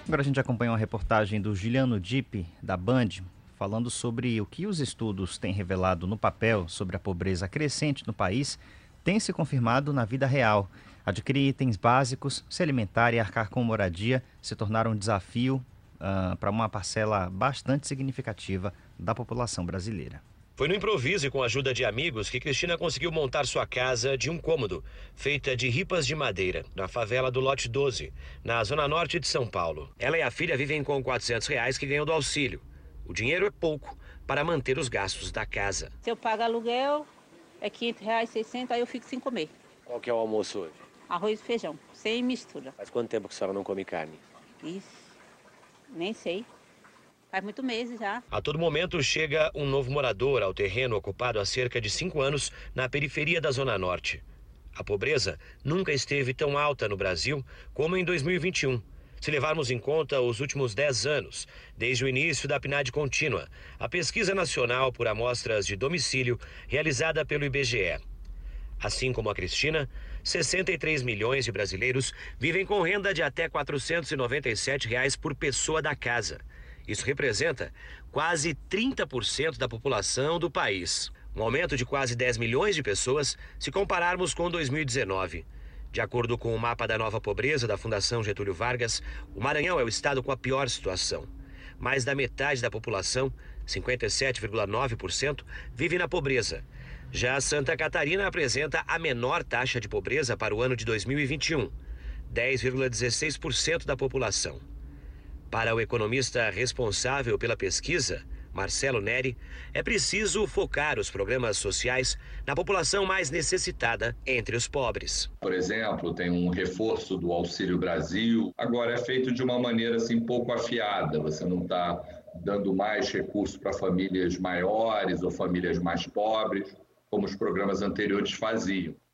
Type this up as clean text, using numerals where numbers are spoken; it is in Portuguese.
Agora a gente acompanha uma reportagem do Juliano Dipp, da Band, falando sobre o que os estudos têm revelado no papel sobre a pobreza crescente no país tem se confirmado na vida real. Adquirir itens básicos, se alimentar e arcar com moradia se tornaram um desafio para uma parcela bastante significativa da população brasileira. Foi no improviso e com a ajuda de amigos que Cristina conseguiu montar sua casa de um cômodo, feita de ripas de madeira, na favela do Lote 12, na zona norte de São Paulo. Ela e a filha vivem com R$ 400 que ganham do auxílio. O dinheiro é pouco para manter os gastos da casa. Se eu pago aluguel, é R$ 500, 600, aí eu fico sem comer. Qual que é o almoço hoje? Arroz e feijão, sem mistura. Faz quanto tempo que a senhora não come carne? Isso, nem sei. Faz muitos meses já. A todo momento chega um novo morador ao terreno ocupado há cerca de 5 anos na periferia da Zona Norte. A pobreza nunca esteve tão alta no Brasil como em 2021. Se levarmos em conta os últimos 10 anos, desde o início da PNAD contínua, a pesquisa nacional por amostras de domicílio realizada pelo IBGE. Assim como a Cristina, 63 milhões de brasileiros vivem com renda de até R$ 497 por pessoa da casa. Isso representa quase 30% da população do país. Um aumento de quase 10 milhões de pessoas se compararmos com 2019. De acordo com o mapa da nova pobreza da Fundação Getúlio Vargas, o Maranhão é o estado com a pior situação. Mais da metade da população, 57,9%, vive na pobreza. Já Santa Catarina apresenta a menor taxa de pobreza para o ano de 2021, 10,16% da população. Para o economista responsável pela pesquisa, Marcelo Neri, é preciso focar os programas sociais na população mais necessitada entre os pobres. Por exemplo, tem um reforço do Auxílio Brasil. Agora é feito de uma maneira assim pouco afiada. Você não está dando mais recursos para famílias maiores ou famílias mais pobres, como os programas anteriores faziam.